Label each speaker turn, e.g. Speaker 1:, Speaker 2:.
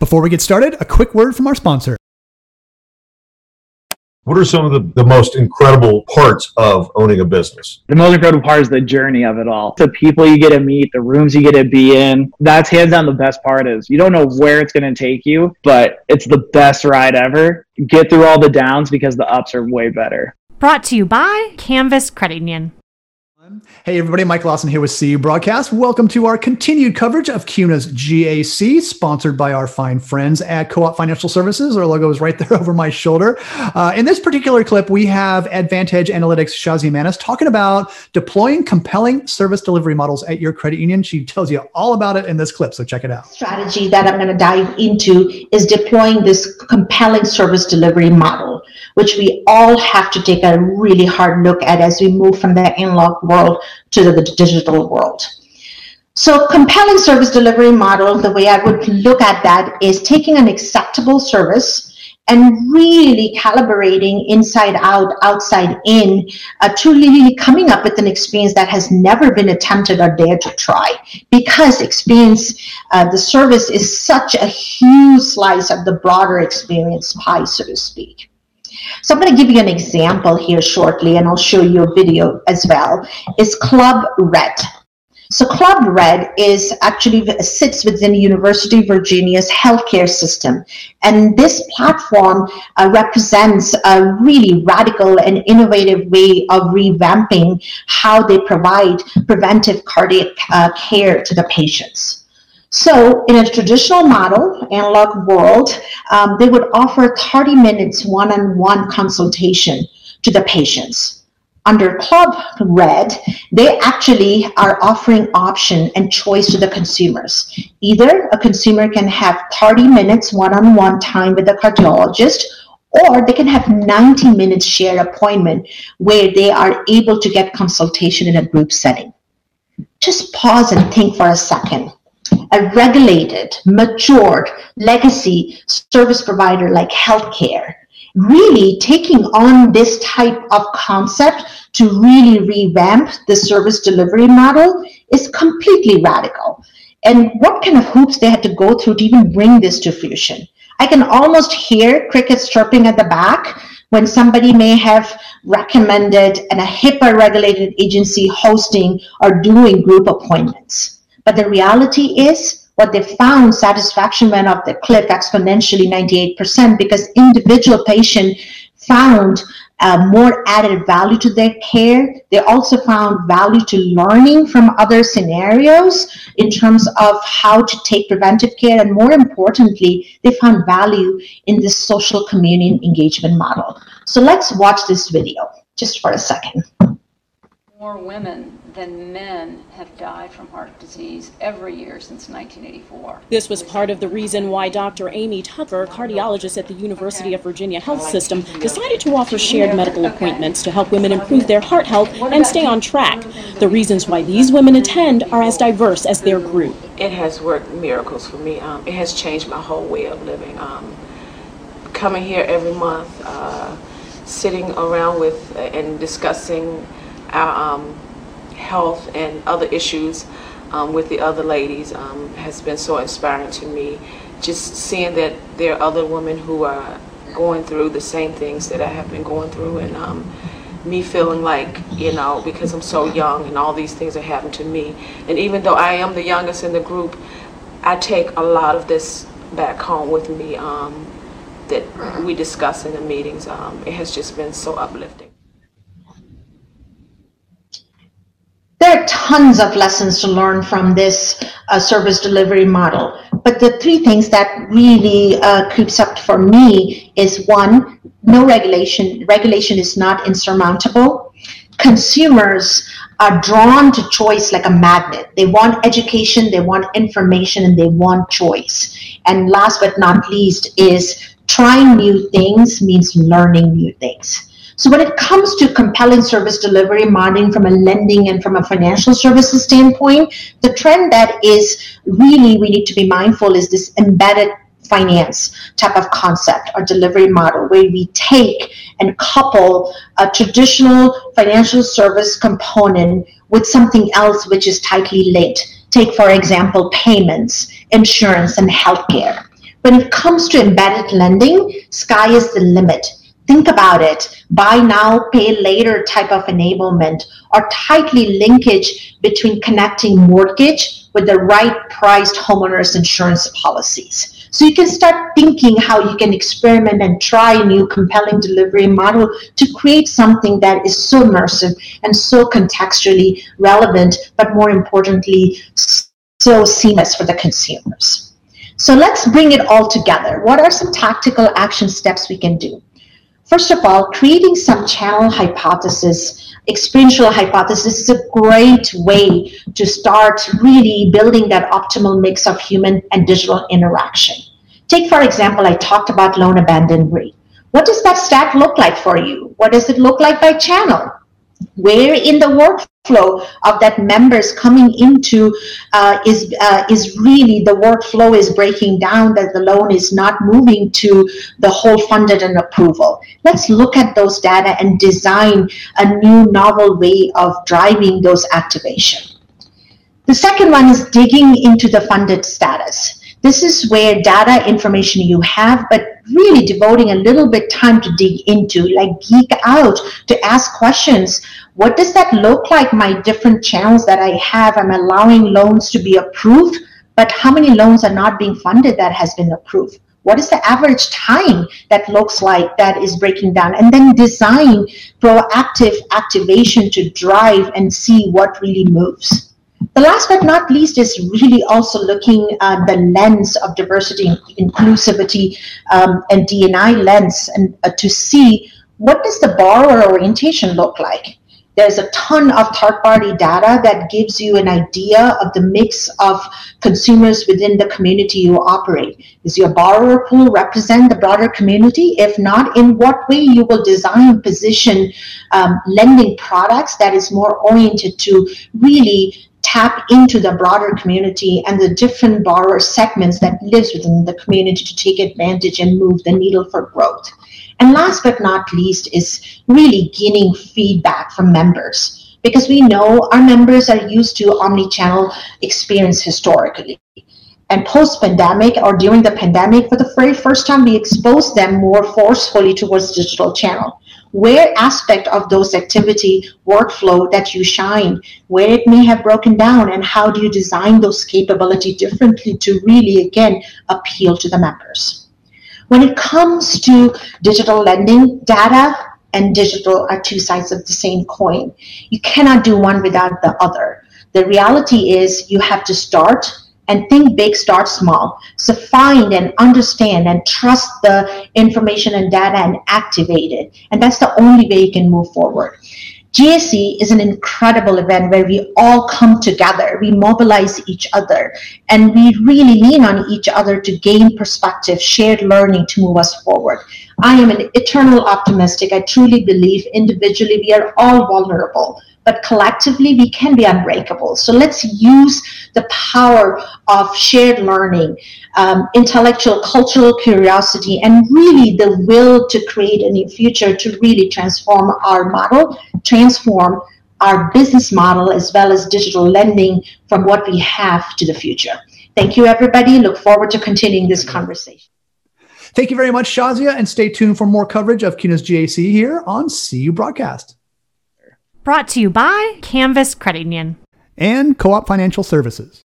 Speaker 1: Before we get started, a quick word from our sponsor.
Speaker 2: What are some of the most incredible parts of owning a business?
Speaker 3: The most incredible part is the journey of it all. The people you get to meet, the rooms you get to be in. That's hands down the best part is you don't know where it's going to take you, but it's the best ride ever. Get through all the downs because the ups are way better.
Speaker 4: Brought to you by Canvas Credit Union.
Speaker 1: Hey everybody, Mike Lawson here with CU Broadcast. Welcome to our continued coverage of CUNA's GAC, sponsored by our fine friends at Co-op Financial Services. Our logo is right there over my shoulder. In this particular clip, we have Advantage Analytics' Shazia Manis talking about deploying compelling service delivery models at your credit union. She tells you all about it in this clip, so check it out.
Speaker 5: Strategy that I'm going to dive into is deploying this compelling service delivery model, which we all have to take a really hard look at as we move from the analog world to the digital world. So compelling service delivery model, the way I would look at that is taking an acceptable service and really calibrating inside out, outside in, to really coming up with an experience that has never been attempted or dared to try. Because experience, the service is such a huge slice of the broader experience pie, so to speak. So I'm going to give you an example here shortly, and I'll show you a video as well. It's Club Red. So Club Red is actually sits within the University of Virginia's healthcare system. And this platform represents a really radical and innovative way of revamping how they provide preventive cardiac care to the patients. So in a traditional model, analog world, they would offer 30 minutes one-on-one consultation to the patients. Under Club Red, they actually are offering option and choice to the consumers. Either a consumer can have 30 minutes one-on-one time with a cardiologist, or they can have 90 minutes shared appointment where they are able to get consultation in a group setting. Just pause and think for a second. A regulated, matured, legacy service provider like healthcare, really taking on this type of concept to really revamp the service delivery model is completely radical. And what kind of hoops they had to go through to even bring this to fruition. I can almost hear crickets chirping at the back when somebody may have recommended a HIPAA-regulated agency hosting or doing group appointments. But the reality is, what they found, satisfaction went up the cliff exponentially, 98%, because individual patient found more added value to their care. They also found value to learning from other scenarios in terms of how to take preventive care. And more importantly, they found value in this social community engagement model. So let's watch this video just for a second.
Speaker 6: More women than men have died from heart disease every year since 1984.
Speaker 7: This was part of the reason why Dr. Amy Tucker, cardiologist at the University of Virginia Health System, decided to offer shared medical appointments to help women improve their heart health and stay on track. The reasons why these women attend are as diverse as their group.
Speaker 8: It has worked miracles for me. It has changed my whole way of living. Coming here every month, sitting around with and discussing our health and other issues with the other ladies has been so inspiring to me. Just seeing that there are other women who are going through the same things that I have been going through, and me feeling like, you know, because I'm so young and all these things are happening to me. And even though I am the youngest in the group, I take a lot of this back home with me that we discuss in the meetings. It has just been so uplifting.
Speaker 5: There are tons of lessons to learn from this service delivery model, but the three things that really creeps up for me is, one, no regulation. Regulation is not insurmountable. Consumers are drawn to choice like a magnet. They want education, they want information, and they want choice. And last but not least is trying new things means learning new things. So when it comes to compelling service delivery modeling from a lending and from a financial services standpoint, the trend that is really we need to be mindful is this embedded finance type of concept or delivery model, where we take and couple a traditional financial service component with something else which is tightly linked. Take, for example, payments, insurance, and healthcare. When it comes to embedded lending, sky is the limit. Think about it. Buy now, pay later type of enablement, or tightly linkage between connecting mortgage with the right priced homeowners insurance policies. So you can start thinking how you can experiment and try a new compelling delivery model to create something that is so immersive and so contextually relevant, but more importantly, so seamless for the consumers. So let's bring it all together. What are some tactical action steps we can do? First of all, creating some channel hypothesis, experiential hypothesis is a great way to start really building that optimal mix of human and digital interaction. Take, for example, I talked about loan abandon rate. What does that stat look like for you? What does it look like by channel? Where in the workflow of that members coming into is really the workflow is breaking down, that the loan is not moving to the whole funded and approval. Let's look at those data and design a new novel way of driving those activation. The second one is digging into the funded status. This is where data information you have, but really devoting a little bit time to dig into, like geek out, to ask questions. What does that look like, my different channels that I have? I'm allowing loans to be approved, but how many loans are not being funded that has been approved? What is the average time that looks like that is breaking down? And then design proactive activation to drive and see what really moves. The last but not least is really also looking at the lens of diversity, inclusivity, and D&I lens, and to see what does the borrower orientation look like. There's a ton of third-party data that gives you an idea of the mix of consumers within the community you operate. Does your borrower pool represent the broader community? If not, in what way you will design, position lending products that is more oriented to really tap into the broader community and the different borrower segments that lives within the community to take advantage and move the needle for growth. And last but not least is really gaining feedback from members, because we know our members are used to omni-channel experience historically. And post-pandemic, or during the pandemic, for the very first time, we exposed them more forcefully towards digital channel. Where aspect of those activity workflow that you shine, where it may have broken down, and how do you design those capability differently to really, again, appeal to the members. When it comes to digital lending, data and digital are two sides of the same coin. You cannot do one without the other. The reality is you have to start and think big, start small. So find and understand and trust the information and data and activate it. And that's the only way you can move forward. GAC is an incredible event where we all come together, we mobilize each other, and we really lean on each other to gain perspective, shared learning to move us forward. I am an eternal optimistic. I truly believe individually we are all vulnerable, but collectively we can be unbreakable. So let's use the power of shared learning, intellectual, cultural curiosity, and really the will to create a new future to really transform our model, transform our business model, as well as digital lending from what we have to the future. Thank you, everybody. Look forward to continuing this conversation.
Speaker 1: Thank you very much, Shazia, and stay tuned for more coverage of CUNA's GAC here on CU Broadcast.
Speaker 4: Brought to you by Canvas Credit Union
Speaker 1: And Co-op Financial Services.